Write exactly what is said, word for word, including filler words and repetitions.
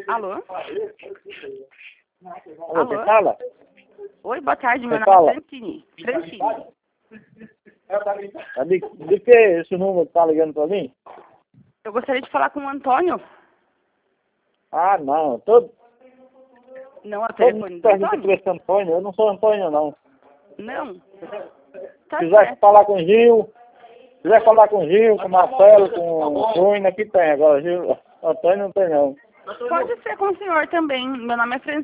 Alô? Alô, quem fala? Oi, boa tarde, meu Quem nome fala? é Francine. Francine. É De, de que esse número tá ligando pra mim? Eu gostaria de falar com o Antônio. Ah, não. Todo, Não é o todo telefone mundo do pergunta por Antônio? esse Antônio. Eu não sou Antônio, não. Não. Tá Se quiser certo. falar com o Gil, se quiser falar com o Gil, com o Marcelo, com o Júnior, aqui tem. Agora, Gil, Antônio não tem, não. Pode ser com o senhor também. Meu nome é Francine.